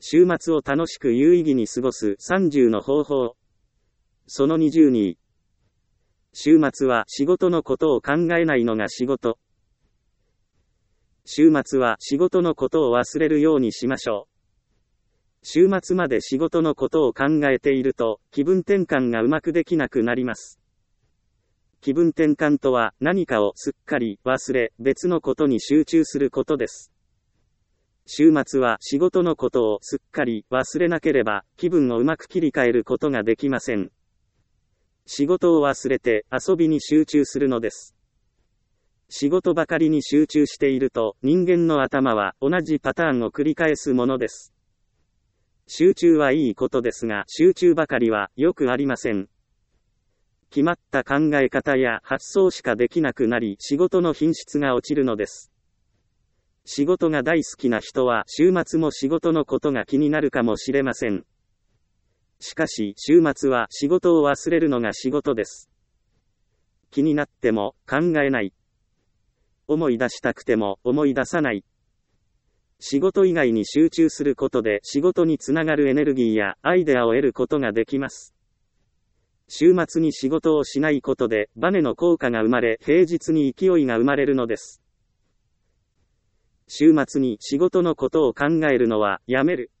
週末を楽しく有意義に過ごす30の方法。その22。週末は仕事のことを考えないのが仕事。週末は仕事のことを忘れるようにしましょう。週末まで仕事のことを考えていると、気分転換がうまくできなくなります。気分転換とは何かをすっかり忘れ、別のことに集中することです。週末は仕事のことをすっかり忘れなければ、気分をうまく切り替えることができません。仕事を忘れて遊びに集中するのです。仕事ばかりに集中していると、人間の頭は同じパターンを繰り返すものです。集中はいいことですが、集中ばかりはよくありません。決まった考え方や発想しかできなくなり、仕事の品質が落ちるのです。仕事が大好きな人は、週末も仕事のことが気になるかもしれません。しかし、週末は仕事を忘れるのが仕事です。気になっても考えない。思い出したくても思い出さない。仕事以外に集中することで仕事につながるエネルギーやアイデアを得ることができます。週末に仕事をしないことでバネの効果が生まれ、平日に勢いが生まれるのです。週末に仕事のことを考えるのはやめる。